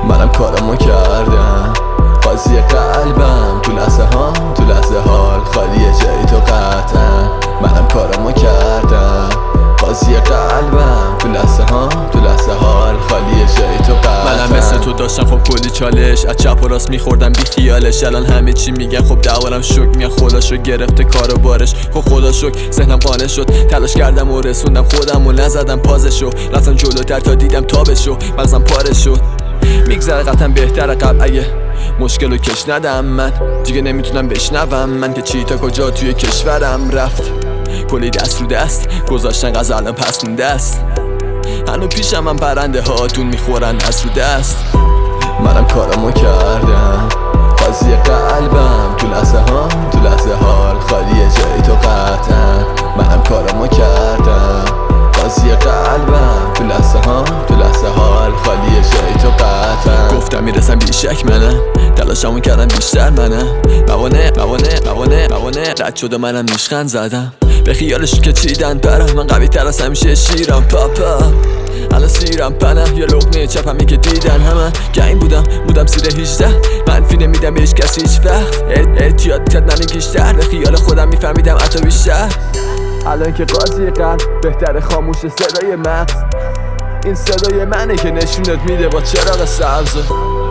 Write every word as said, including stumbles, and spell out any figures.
منم کارمو کردم، قاضی قلبم تو لحظه ها تو لحظه حال خالیه جای تو قطعا. منم کارمو کردم، قاضی قلبم تو لحظه ها تو لحظه حال خالیه جای تو قطعا. منم مثل تو داشتم خب کلی چالش، از چپ و راست میخوردم بی خیالش. الان همه چی میگن خب دوارم شک میگن خداشو گرفته کارو بارش. خب خدا شک ذهنم قانع شد، تلاش کردم و رسوندم خودم و نزدم پازشو. رفتم جلوتر تا دیدم تابشو، مغزم پاره شد. میگذره قطعا بهتره قبل اگه مشکلو کش ندم. من دیگه نمیتونم بشنوم من که چی تا کجا توی کشورم رفت. کلی دست رو دست گذاشتن غزلم پس مونده است. هنو پیشم من پرنده هاتون میخورن دست رو دست. منم کارمو کردم، قاضی قلبم تو لحظه ها تو لحظه حال خالیه جای تو قطعا. منم کارمو کردم، قاضی قلبم تو لحظه ها تو لحظه حال خالیه جای تو قطعا. گفتم میرسم بیشک منم، تلاشمو کردم بیشتر منم. موانع موانع موانع موانع رد شد و منم نیشخند زدم. به خیالش که چیدن پرم، من قوی تر از همیشه شیرم پاپا. الان سیرم پنم یا لقمه چپمی که دیدن همه گنگ بودم بودم زیر هیجده. منفی نمیدم به هیچ کسی هیچ وقت، احتیاط کرد من بیشتر. به خیال خودم میفهمیدم حتی بیشتر. الان که قاضی قلب بهتر خاموش صدای مغز. این صدای منه که نشونت میده با چراغ سبز.